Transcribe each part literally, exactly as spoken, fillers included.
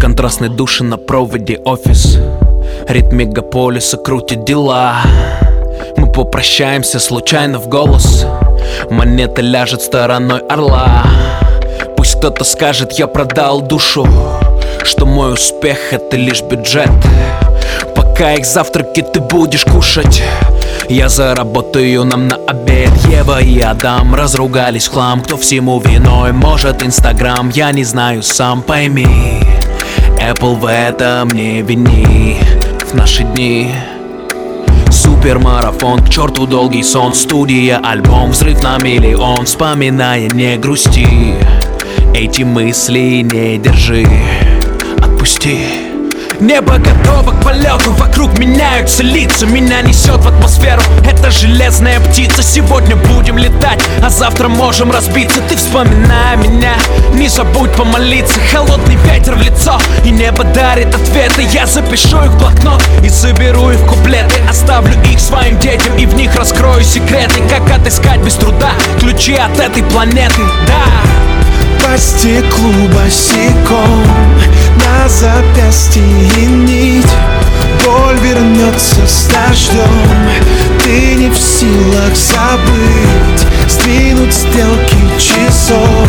Контрастные души на проводе, офис. Ритм мегаполиса крутит дела. Мы попрощаемся случайно в голос. Монета ляжет стороной орла. Пусть кто-то скажет, я продал душу, что мой успех — это лишь бюджет. Пока их завтраки ты будешь кушать, я заработаю нам на обед. Ева и Адам разругались в хлам. Кто всему виной? Может, Инстаграм? Я не знаю, сам пойми. Apple в этом не вини. В наши дни супермарафон, к черту долгий сон. Студия, альбом, взрыв на миллион. Вспоминая, не грусти, эти мысли не держи, отпусти. Небо готово к полету, вокруг меняются лица. Меня несет в атмосферу эта железная птица. Сегодня будем летать, а завтра можем разбиться. Ты вспоминай меня, не забудь помолиться. Холодный ветер в лицо, и небо дарит ответы. Я запишу их в блокнот и соберу их в куплеты. Оставлю их своим детям и в них раскрою секреты. Как отыскать без труда ключи от этой планеты, да. По стеклу босиком, на запястье нить. Боль вернется с дождем, ты не в силах забыть. Сдвинуть стрелки часов,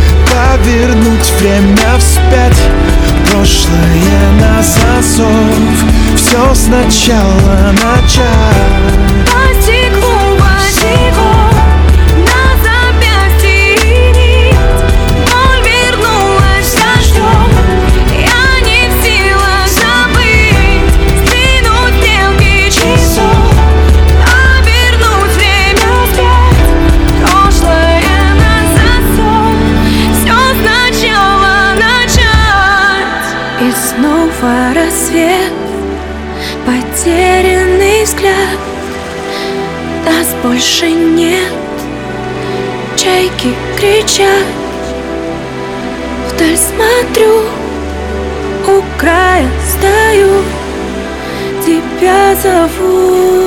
повернуть время вспять. Прошлое на зазов, все сначала начать. По стеклу босиком, на запястье нить. Боль вернулась дождем, я не в силах забыть. Сдвинуть стрелки часов, повернуть время вспять. Прошлое на засов, все сначала начать. И снова рассвет, потерянный взгляд. Нас больше нет, чайки кричат. Вдаль смотрю, у края стою, тебя зову.